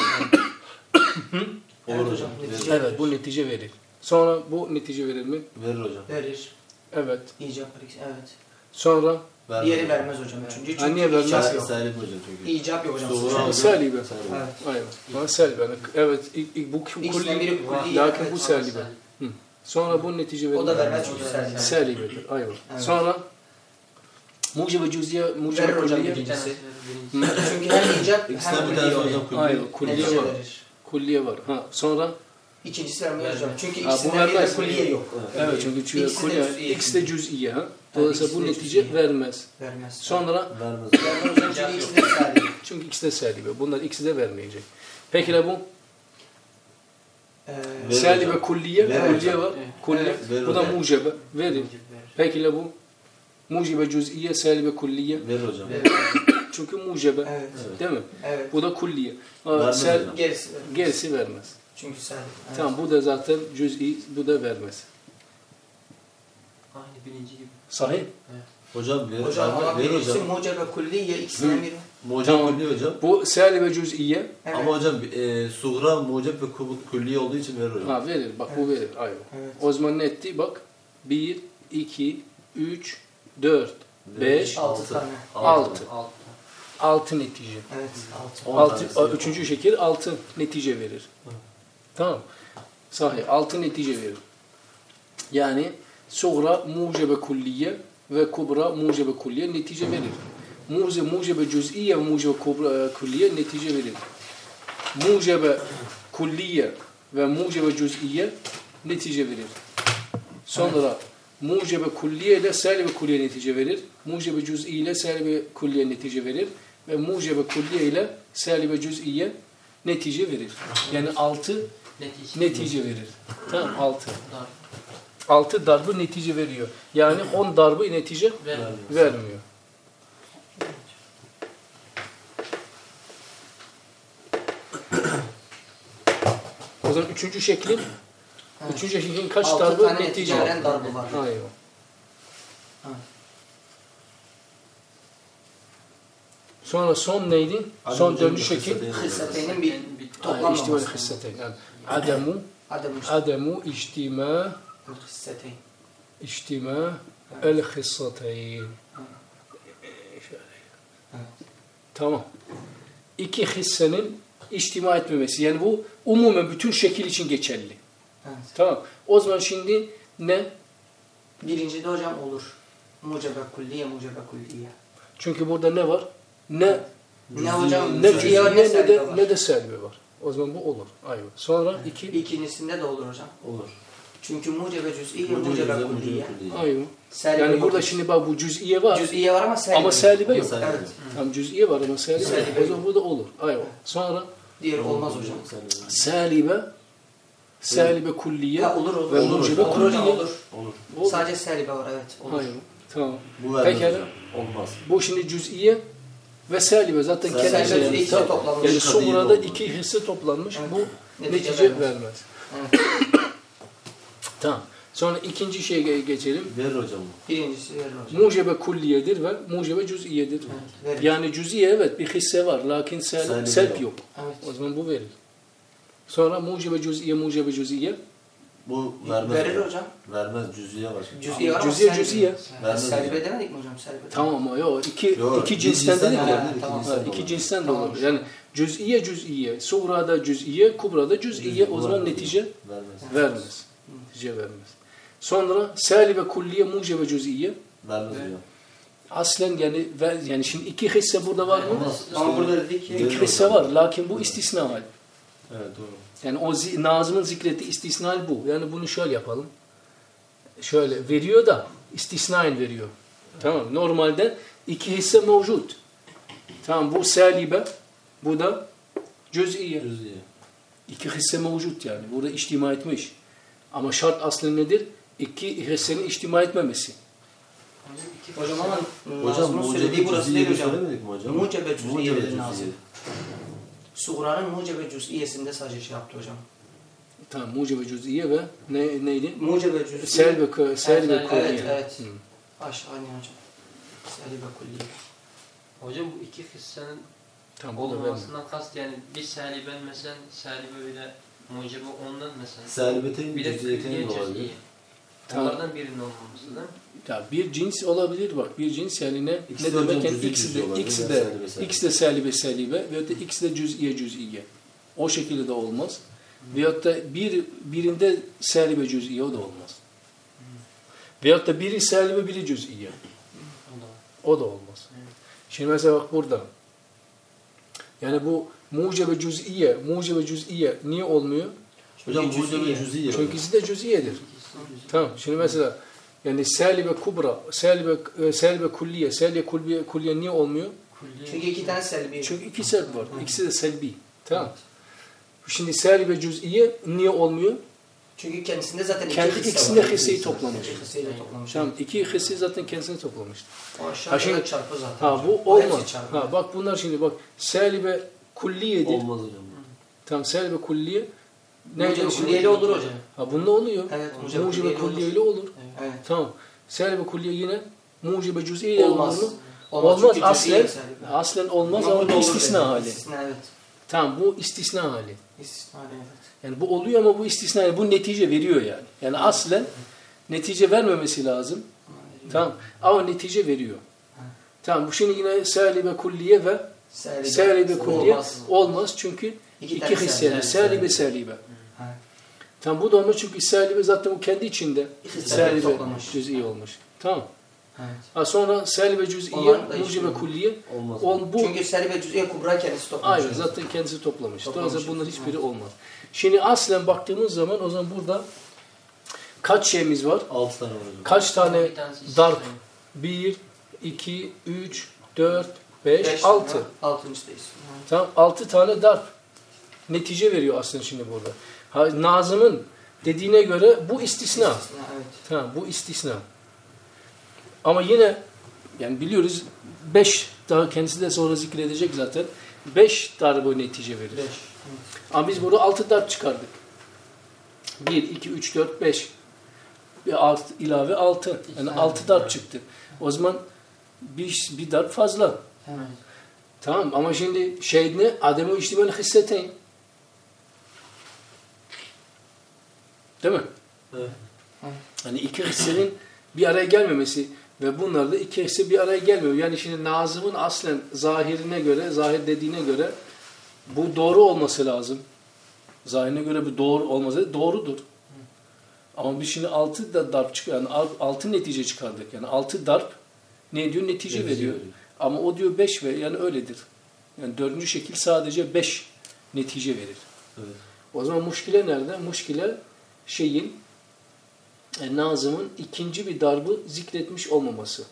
Evet Olur hocam, hocam. netice Verir. Evet, bu netice verir. Sonra bu netice verir mi? Verir hocam. Verir. Evet. İcap ikisi. Evet. Sonra Vermez. Diğeri vermez hocam. Üçüncü Ha, niye çünkü vermez? icap Sal- yok. Salim hocam çünkü. İcap yok hocam. Suğra Suçlu. hocam. salibe. Salim. Evet. Aynen. Ha, salibe. Evet, ilk, ilk bu İkisinden kulli. biri kulli. Lakin evet. bu salibe. Hı. Sonra bu netice verir. O da mi? vermez çünkü salibe. Salibedir. Aynen. Evet. Sonra mucibe cüz'iye, mucibe Verir hocam kulliye. birincisi. Birincisi. Çünkü hem icap İkisinden hem bir kulliye tanesi oluyor. hocam külli. Aynen, kulliye Netice var. verir. Kulliye var. Ha, sonra İkincisi vermiyor hocam. Çünkü Ha, bu ikisinden biri de vermez. kulliye yok. evet çünkü çünkü İkisi de kulliye cüz'iye. ikisi de cüz'iye. Ha. Dolayısıyla ikisi bu de netice cüz'iye. vermez. Vermez. Sonra Vermez. Vermez hocam çünkü ikisi de salibe. çünkü ikisi de salibe. Bunlar ikisi de vermeyecek. Peki ne bu? Ee, Verir Salibe hocam. kulliye, Verir kulliye hocam. var. Kulliye. Evet. Verir Bu da hocam. mucebe. Verir. Verir. Peki ne bu? Mucibe cüz'iye, salibe kulliye. Verir hocam. Verir. Çünkü mucebe. Evet. Evet. Değil mi? Evet. Bu da kulliye. Ha, Vermez sel- hocam. Gerisi vermez. gerisi vermez. Çünkü salibe. Evet. Tamam bu da zaten cüz'i, bu da vermez. Aynı birinci gibi. Sahih. Hocam verir. Hocam ama verir birisi hocam. mucebe kulliye ikisinden biri. Mucep Tamam. külli hocam. Bu salibe cüz'iye. Evet. Ama hocam e, suğra mucep ve kub- külliye olduğu için verir hocam. Ha verir. Bak bu verir. Aynen. Evet. O zaman ne etti? Bak. bir, iki, üç, dört, beş, Altı tane. altı. Altı. altı netice. Evet. Altı. On altı, tanesi a, yok. üçüncü şekil altı netice verir. Tamam. Sahih. altı netice verir. Yani suğra mucebe kulliye ve kubra mucebe kulliye netice verir. Muze, mucebe cüz'iye ve mucebe kubra kulliye netice verir. Mucebe kulliye ve mucebe cüz'iye netice verir. Sonra mucebe kulliye ile salibe kulliye netice verir. Mucebe cüz'i ile salibe kulliye netice verir. Ve mucebe kulliye ile salibe cüz'iye netice verir. Yani altı Netice. netice verir. Tamam altı. Dar. altı darbı netice veriyor. Yani on darbı netice Vermiyor. vermiyor. O zaman üçüncü şeklin Evet. üçüncü şeklin kaç Altı darbı tane netice netice veren darbı var. Aynen. Evet. Sonra son neydi? Ali Son hocam dördüncü da şekil. kısa değil hocam. Hıssateyn'in bir Ay, toplanmaması. İşte böyle hıssateyn. Yani ademu Adem işte. ademu içtima Hıssateyn. içtima el hıssateyn. Evet. Tamam. İki hissenin içtima etmemesi. Yani bu umumen bütün şekil için geçerli. Evet. Tamam. O zaman şimdi ne? Birincide hocam olur. Mucebe kulliye, mucebe kulliye. Çünkü burada ne var? Ne Ne hocam? ne Cüz'iye var, cüz'iye ne salibe de var. ne de selbe var. O zaman bu olur. Aynen. Sonra iki. İkincisinde de olur hocam. Olur. Çünkü mucebe cüz'iye, Mucep mucebe mucep kulliye. külliye. Aynen. Salibe Yani yok. burada şimdi bak bu cüz'iye var. Cüz'iye var ama salibe Ama yok. salibe yok. Salibe Evet. yok. Tam cüz'iye var ama salibe yok. Salibe O zaman bu da olur. Aynen. Sonra Diğeri olmaz hocam. Salibe. salibe selibe kulliye Ha, olur olur. ve olur, mucibe olur, hocam, kulliye. olur. Olur. Olur. Sadece selibe var evet. Olur. Hayır. Tamam. Bu vermez Pekala. hocam. Olmaz. Bu şimdi cüz'iye ve selibe zaten Selibe kendi cüz'iye yani, ikisi tamam. toplanmış. Yani Kadıyı sonra olmaz. iki hisse toplanmış. Evet. Bu Netice netice, vermez. vermez. Evet. Tamam. Sonra ikinci şeye ge- geçelim. Verir hocam bu. Birincisi verir hocam. Mucebe kulliyedir ve mucebe cüz'iyedir. Evet, verir. Yani cüz'iye evet bir hisse var. Lakin sel, Selibe selp yok. yok. Evet. O zaman bu verir. Sonra mucebe cüz'iye, mucebe cüz'iye. Bu vermez. Verir hocam. Vermez. Cüz'iye var. Cüz'iye var ama Cüz'iye, selibe. cüz'iye. Vermez Selibe hocam. demedik mi hocam? Selibe. Tamam ama yok. İki, Yok, iki bir cinsten cinsten dedik de ya. olabilir, iki Ha, cinsten de iki olabilir. cinsten de Tamam. olabilir. Yani cüz'iye cüz'iye, suğrada cüz'iye, kubrada cüz'iye o zaman netice Vermez. vermez. Netice vermez. Sonra selibe kulliye, mucebe cüz'iye. Vermez hocam. Aslen yani ver, yani şimdi iki hisse burada var mı? Olmaz. Ama burada dedik ki İki hisse var. Lakin bu istisna hal. Evet doğru. Yani o zi, Nazım'ın zikrettiği istisnal bu. Yani bunu şöyle yapalım. Şöyle veriyor da istisnaen veriyor. Tamam. Normalde iki hisse mevcut. Tamam. Bu selibe, bu da cüz'iye. Cüz'iye. İki hisse mevcut yani. Burada içtima etmiş. Ama şart aslı nedir? İki hissenin içtima etmemesi. hocam ama Hocam Nazım'ın mucebe söylediği burası değil cüz'iye hocam. söylemedik mi hocam? Mucebe cüz'iye Mucebe dedi cüz'iye. Nazım. Suğra'nın mucebe cüz'iyesinde sadece şey yaptı hocam. Tamam. Mucebe cüz'iye ve ne, neydi? Mucebe cüz'iye. Selbe, selbe Evet, kulliye. evet, evet. Hı. Aşağı aynen hocam. Selibe kulliye. Hocam bu iki hissenin Tamam. Bu da vermez. olmasından kast yani bir seliben mesela selibe bile mucibe ondan mesela. Selibeteyn Bir de cüz'iyeteyn külliye de olabilir. cüz'iye. Tamam. Onlardan birinin olmaması değil mi? Ya bir cins olabilir bak. Bir cins yani ne? İkisi ne de hocam demek? Yani cüz'i ikisi cüz'i de olabilir. ikisi Yani de selibe selibe. ikisi de selibe selibe veyahut da ikisi de cüz'iye cüz'iye. O şekilde de olmaz. Veyahut da bir birinde selibe cüz'iye o da olmaz. Veyahut da biri selibe biri cüz'iye. O da olmaz. Şimdi mesela bak burada. Yani bu mucebe cüz'iye, mucebe cüz'iye niye olmuyor? Hocam Çünkü mucebe cüz'iye. cüz'iye. Çünkü ikisi de cüz'iyedir. Tamam. Şimdi mesela yani selibe kubra, selibe e, selibe kulliye, selibe kulliye, kulliye niye olmuyor? Çünkü iki tane selbi. Çünkü iki selb var. İkisi de selbi. Tamam. Şimdi selibe cüz'iye niye olmuyor? Çünkü kendisinde zaten iki Kendi hisse ikisinde var. hisseyi toplamış. İki hisseyle toplamış. Tamam. İki hisseyi zaten kendisine toplamış. O Ha, aşağıda şimdi- da çarpı zaten. Ha bu O hepsi olmaz. çarpı. Ha bak bunlar şimdi bak selibe kulliyedir. Olmaz hocam. Tamam selibe kulliye. Mucebe şimdi? kulliyeli olur hocam. Ha bunda oluyor. Evet, mucebe Mucibe kulliyeli olur. kulliyeli olur. Evet. Tamam. Selibe kulliye yine mucibe cüz'iyle Olmaz. olur mu? Olmaz, Olmaz çünkü aslen. cüz'iye selbi. Aslen olmaz Ama ama burada bu olur istisna dedi. hali. İstisna evet. Tamam bu istisna hali. İstisna evet. Yani bu oluyor ama bu istisna yani bu netice veriyor yani. Yani aslen netice vermemesi lazım. Tamam. Ama netice veriyor. Tamam bu şimdi yine selibe kulliye ve Selibe, selibe kulliye olmaz. olmaz çünkü İki iki, tane hisseli. selibe. Selibe selibe. Ha. Tamam bu da olmaz çünkü selibe zaten bu kendi içinde İki selibe selibe toplamış. cüz'i olmuş. Tamam. Evet. Ha sonra selibe cüz'iye, Onların da mucibe işi- kulliye. Olmaz. On, bu Çünkü selibe cüz'iye kubra kendisi toplamış. Aynen zaten kendisi toplamış. Toplamış. Dolayısıyla bunların hiçbiri olmaz. Şimdi aslen baktığımız zaman o zaman burada kaç şeyimiz var? altı tane var hocam. Kaç tane Bir tanesi darp? istisna. bir, iki, üç, dört, beş, Beş, altı. ha, Altıncıdayız. Tamam altı tane darp. Netice veriyor aslında şimdi burada. Ha, Nazım'ın dediğine göre bu istisna. İstisna evet. Tamam bu istisna. Ama yine yani biliyoruz beş daha kendisi de sonra zikredecek zaten. beş darbe netice verir. Beş. Ama biz burada altı darp çıkardık. bir, iki, üç, dört, beş. Bir alt, ilave altı. Yani altı darp çıktı. O zaman bir, bir darp fazla. Evet. Tamam ama şimdi şey ne? Adem-i içtimel hisseteyn. Değil mi? Evet. Hani iki hissenin bir araya gelmemesi ve bunlar da iki hisse bir araya gelmiyor. Yani şimdi Nazım'ın aslen zahirine göre, zahir dediğine göre bu doğru olması lazım. Zahirine göre bu doğru olması doğrudur. Ama biz şimdi altı da darp çıkıyor. Yani altı netice çıkardık. Yani altı darp ne diyor? Netice, Netice veriyor. veriyor. Ama o diyor beş ve yani öyledir. Yani dördüncü şekil sadece beş netice verir. Evet. O zaman muşkile nerede? Muşkile şeyin e, Nazım'ın ikinci bir darbı zikretmiş olmaması.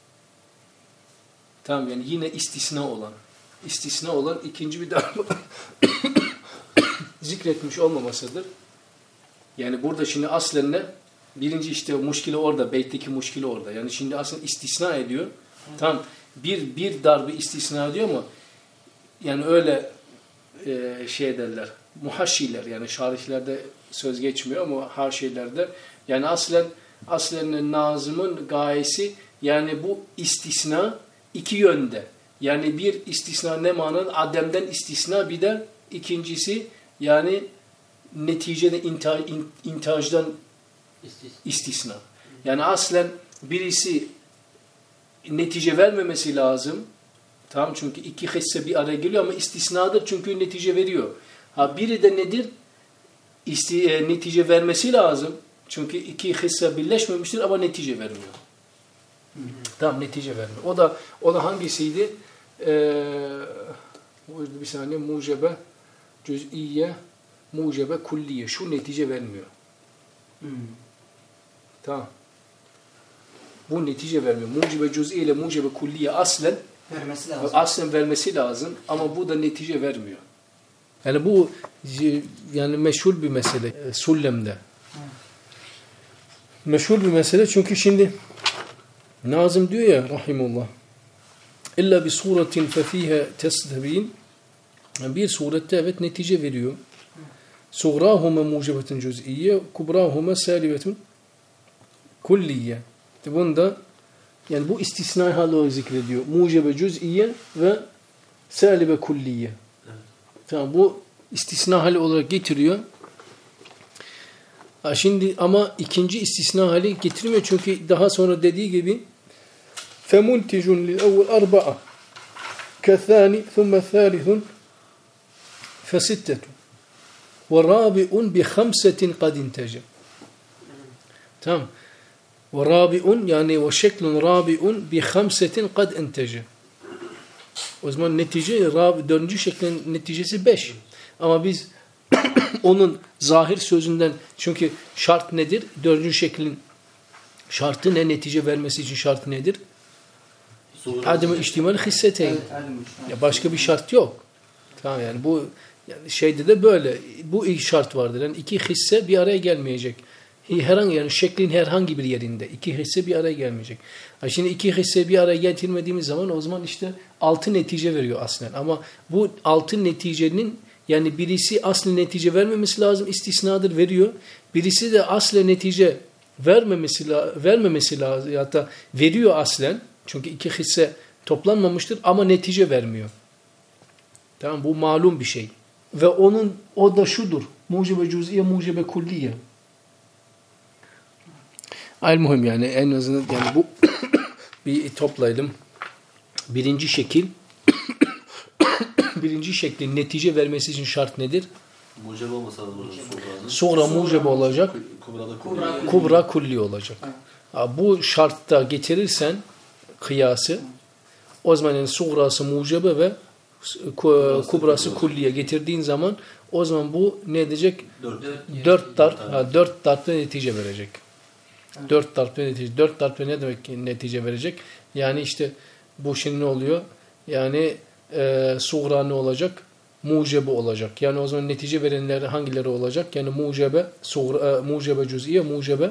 Tamam yani yine istisna olan. istisna olan ikinci bir darbı zikretmiş olmamasıdır. Yani burada şimdi aslen ne? Birinci işte muşkili orada, beytteki muşkili orada. Yani şimdi aslında istisna ediyor. Hı. Tam bir bir darbe istisna ediyor mu? Yani öyle e, şey derler. Muhaşiler yani şarihlerde söz geçmiyor ama haşilerde yani aslen aslen nazımın gayesi yani bu istisna iki yönde. Yani bir istisna ne manın? Ademden istisna, bir de ikincisi yani neticede inta, in, intajdan istisna. Yani aslen birisi netice vermemesi lazım. Tamam, çünkü iki hisse bir araya geliyor ama istisnadır çünkü netice veriyor. Ha biri de nedir? İsti, e, netice vermesi lazım. Çünkü iki hisse birleşmemiştir ama netice vermiyor. Hı hı. Tamam, netice vermiyor. O da o da hangisiydi? Ee, bir saniye, mucebe cüz'iye, mucebe kulliye. Şu netice vermiyor. Hmm. Tamam. Bu netice vermiyor. Mucebe cüz'iye ile mucebe kulliye aslen vermesi lazım. Aslen vermesi lazım ama bu da netice vermiyor. Yani bu yani meşhur bir mesele e, Sullem'de. Hmm. Meşhur bir mesele çünkü şimdi Nazım diyor ya rahimullah. İlla bir suretin fefihe testebin. Bir surette evet netice veriyor. Suğrahuma mucibetun cüz'iyye, kubrahuma salibetun kulliye. Bunda yani bu istisnai hali zikrediyor. Mucibe cüz'iyye ve salibe kulliye. Tamam, bu istisna hali olarak getiriyor. Ha, şimdi ama ikinci istisna hali getirmiyor çünkü daha sonra dediği gibi فَمُنْتِجٌ لِلْأَوَّلْ أَرْبَعَةً كَثَانِ ثُمَّ ثَالِثٌ فَسِتَّةٌ وَرَابِعٌ بِخَمْسَةٍ قَدْ اِنْتَجَ. Tamam. وَرَابِعٌ yani وَشَكْلٌ رَابِعٌ بِخَمْسَةٍ قَدْ اِنْتَجَ. O zaman netice, dördüncü şeklin neticesi beş. Ama biz onun zahir sözünden, çünkü şart nedir? Dördüncü şeklin şartı ne? Netice vermesi için şartı nedir? Adem-i ihtimal hisseteyn. Ya başka bir şart yok. Tamam, yani bu yani şeyde de böyle. Bu ilk şart vardır. Yani iki hisse bir araya gelmeyecek. Herhangi yani şeklin herhangi bir yerinde iki hisse bir araya gelmeyecek. Yani şimdi iki hisse bir araya getirmediğimiz zaman o zaman işte altı netice veriyor aslen. Ama bu altı neticenin yani birisi aslen netice vermemesi lazım, istisnadır, veriyor. Birisi de aslen netice vermemesi vermemesi lazım ya da veriyor aslen. Çünkü iki hisse toplanmamıştır ama netice vermiyor. Tamam, bu malum bir şey. Ve onun o da şudur. Mucibe cüz'iye, mucibe kulliye. Al-muhim yani en azından yani bu bir toplayalım. Birinci şekil birinci şeklin netice vermesi için şart nedir? Mucebe olmasa da sonra mucebe olacak. Kubra, kubra kulli olacak. Ha, bu şartta getirirsen kıyası o zaman yani suğrası mucebe ve kubrası kulliye getirdiğin zaman o zaman bu ne edecek? Dört, dört darp, ha, dört darpta netice verecek. Evet. Dört darpta netice. Dört darpta ne demek netice verecek? Yani işte bu şimdi ne oluyor? Yani e, suğra ne olacak? Mucebe olacak. Yani o zaman netice verenler hangileri olacak? Yani mucebe, suğra, e, mucebe cüz'iye, mucebe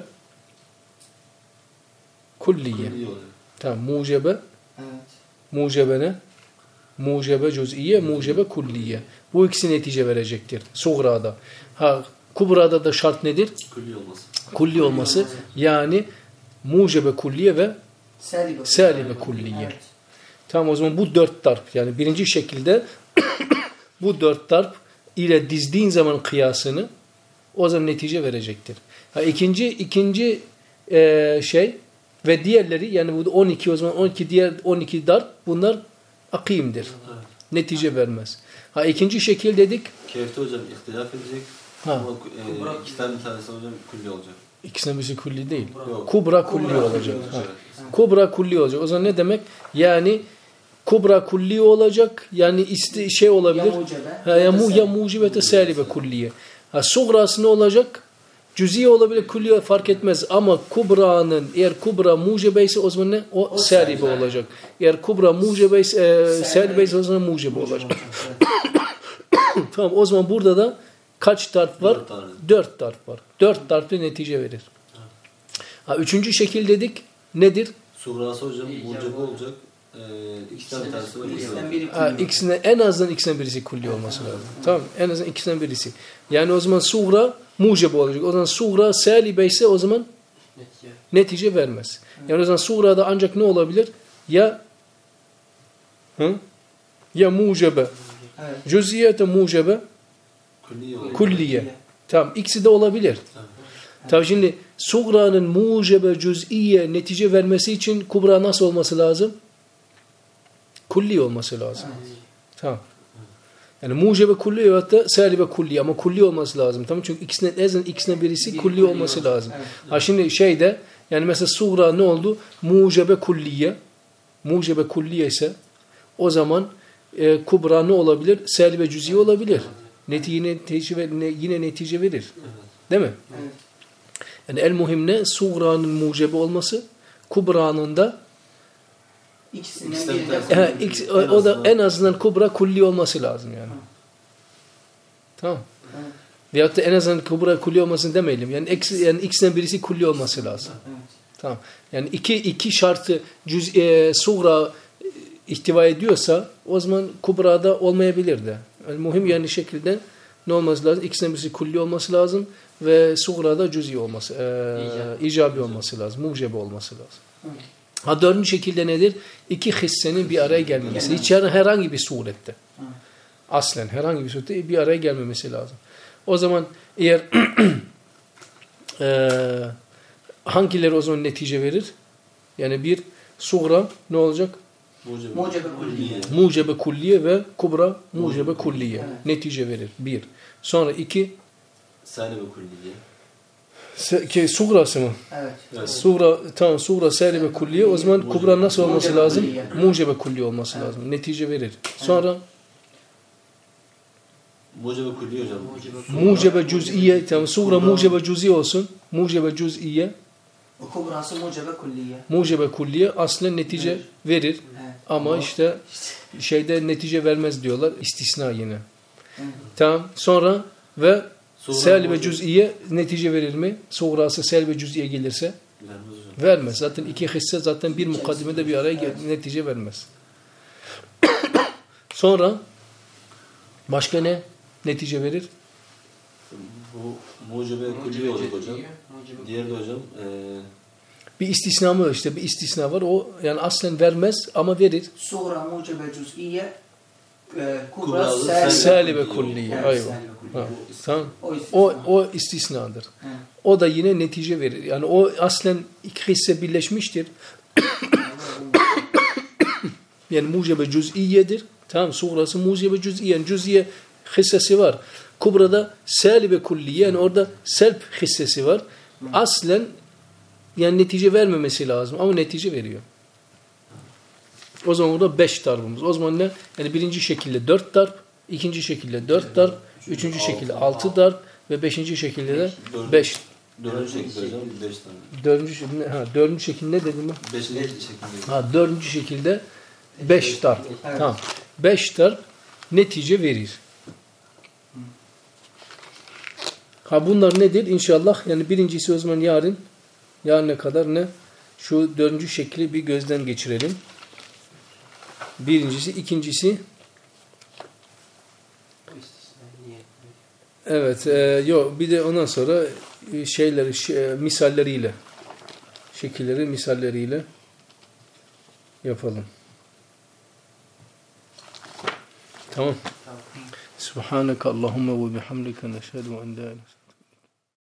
kulliye. Tamam, mucebe evet. Mucebe ne? Mucebe cüz'iye, mucebe kulliye. Bu ikisi netice verecektir. Suğra'da. Ha, kubra'da da şart nedir? Kulli olması. Kulli olması. Yani mucebe kulliye ve salibe, salibe kulliye. Evet. Tamam, o zaman bu dört darp. Yani birinci şekilde bu dört darp ile dizdiğin zaman kıyasını o zaman netice verecektir. Ha, ikinci ikinci e, şey ve diğerleri yani bu on iki o zaman on iki diğer on iki darp bunlar akimdir. Evet. Netice vermez. Ha, ikinci şekil dedik. Keyifte hocam ihtilaf edecek. Ha. Ama e, iki tane tanesi hocam kulli olacak. İkisinden birisi kulli değil. Yok. Kubra kulli Kubra olacak. Kulli olacak. Kubra kulli olacak. O zaman ne demek? Yani kubra kulli olacak. Yani isti şey olabilir. Ya mucebe. Ha, ya, mu, ya mucibete salibe kulliye. Ha, suğrası ne olacak? Cüziye olabilir, kulliye fark etmez. Ama kubra'nın eğer kubra mucebe ise o zaman ne? O, o salibe olacak. Eğer kubra mucebe ise e, salibe ise o zaman mucebe olacak. Tamam, o zaman burada da kaç darp var? Dört darp var. Dört darplı netice verir. Ha, üçüncü şekil dedik. Nedir? Suğrası hocam mucebe olacak. Ee, ikisinden bir tanesi var. İkisinden biri Ha, kulli. ikisine, en azından ikisinden birisi kulli olması lazım. Tamam. En azından ikisinden birisi. Yani o zaman suğra mucebe olacak. O zaman suğra salibe ise o zaman Netice. netice vermez. Yani o zaman suğrada ancak ne olabilir? Ya hı? ya mucebe Evet. cüz'iyete mucebe Külliye olur. kulliye. Tamam. İkisi de olabilir. Tamam. Tabii şimdi suğranın mucebe cüz'iye netice vermesi için kubra nasıl olması lazım? Kulli olması lazım. Tamam. Yani mucebe kulli ve hatta salibe kulli ama kulli olması lazım. Tamam, çünkü ikisinden en azından ikisinden birisi Biri kulli kulli olması olsun. lazım. Evet. Ha şimdi şeyde yani mesela suğra ne oldu? Mucebe kulliye. Mucebe kulliye ise o zaman e, kubra ne olabilir? Salibe cüz'i olabilir. Netice, netice, ne, yine netice verir. Değil mi? Evet. Yani el muhim ne? Suğra'nın mucebe olması, kubra'nın da İkisinden İkisinden biri bir de tanesi. e, kulli. ikisi- o, o da en azından kubra kulli olması lazım yani. Tamam. Evet. Veyahut da en azından kubra kulli olmasını demeyelim. Yani, eksi, yani ikisinden birisi kulli olması lazım. Evet. Tamam. Yani iki iki şartı cüz e, suğra e, ihtiva ediyorsa o zaman kubra'da olmayabilir de. Yani muhim yani şekilde ne olması lazım? İkisinden birisi kulli olması lazım ve suğra'da cüz'i olması, e, icabi olması lazım, mucebe olması lazım. Evet. Ha dördüncü şekilde nedir? İki hissenin bir araya gelmemesi. Hiç yani herhangi bir surette. Evet. Aslen herhangi bir surette bir araya gelmemesi lazım. O zaman eğer e, hangileri o zaman netice verir? Yani bir suğra ne olacak? Mucebe, Mucebe kulliye. Mucebe kulliye ve kubra mucebe kulliye. Evet. Netice verir. Bir. Sonra iki salibe kulliye. se- ki suğrası mı? Evet. Evet. Suğra, tamam suğra salibe kulliye. O zaman kubra nasıl olması Mucebe lazım? kulliye. Mucebe kulliye olması Evet. lazım. Netice verir. Sonra Mucebe kulliye hocam. Mucebe mucebe cüz'iye, tamam suğra mucebe cüz'i olsun. Mucebe cüz'iye, O kubrası mucebe kulliye. mucebe kulliye aslen netice Evet. verir. Evet. Ama işte şeyde netice vermez diyorlar. İstisna yine. Evet. Tamam. Sonra ve Suğra sel ve mucebe- cüz'iye netice verir mi? Suğrası sel ve cüz'iye gelirse Vermez hocam. vermez. Zaten iki hisse zaten bir mukaddimede bir araya gel- Evet. netice vermez. Sonra başka ne netice verir? Bu mucebe kulliye olacak hocam. Mucebe Diğeri de hocam eee Bir istisna mı? İşte bir istisna var. O yani aslen vermez ama verir. Suğra mucebe cüz'iye e, kubra Kubralı salibe. Salibe kulliye. Evet, Ayva. salibe kulliye. Ha, tamam. O istisna. O, o istisnadır. Evet. O da yine netice verir. Yani o aslen iki hisse birleşmiştir. Yani mucebe cüz'iyedir. Tamam, suğrası mucebe cüz'iye. Yani cüz'iye hissesi var. Kubra'da salibe kulliye. Yani orada selp hissesi var. Aslen yani netice vermemesi lazım ama netice veriyor. O zaman orada beş darbımız. O zaman ne? Yani birinci şekilde dört darp, ikinci şekilde dört darp, üçüncü şekilde altı darp ve beşinci şekilde de beş. dördüncü şekilde hocam beş tane. Dördüncü, şekilde- ha, dördüncü şekilde ne dedim ben? Beşinci şekilde. Ha, dördüncü şekilde beş darp. Evet. Tamam. Beş darp netice verir. Ha bunlar nedir? İnşallah yani birincisi o zaman yarın yarına kadar ne? Şu dördüncü şekli bir gözden geçirelim. Birincisi, ikincisi evet, e, yok bir de ondan sonra e, şeyleri şey, misalleriyle şekilleri misalleriyle yapalım. Tamam. Subhaneke Allahumma ve bihamdike neşhedü en la ilahe